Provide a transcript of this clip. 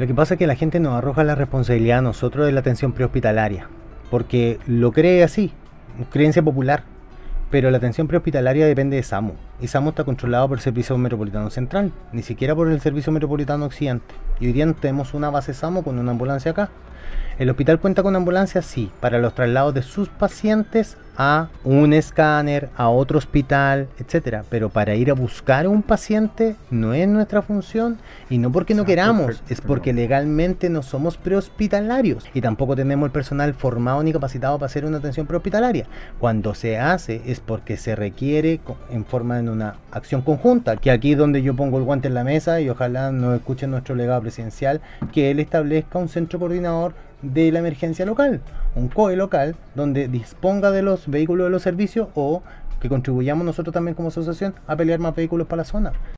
Lo que pasa es que la gente nos arroja la responsabilidad a nosotros de la atención prehospitalaria, porque lo cree así, creencia popular. Pero la atención prehospitalaria depende de SAMU, y SAMU está controlado por el Servicio Metropolitano Central, ni siquiera por el Servicio Metropolitano Occidente. Y hoy día tenemos una base SAMU con una ambulancia acá. ¿El hospital cuenta con ambulancias? Sí, para los traslados de sus pacientes a un escáner, a otro hospital, etcétera. Pero para ir a buscar a un paciente no es nuestra función, y no porque no queramos, es porque legalmente no somos prehospitalarios y tampoco tenemos el personal formado ni capacitado para hacer una atención prehospitalaria. Cuando se hace es porque se requiere en forma de una acción conjunta, que aquí es donde yo pongo el guante en la mesa y ojalá nos escuche nuestro legado presidencial, que él establezca un centro coordinador de la emergencia local, un COE local donde disponga de los vehículos de los servicios, o que contribuyamos nosotros también como asociación a pelear más vehículos para la zona.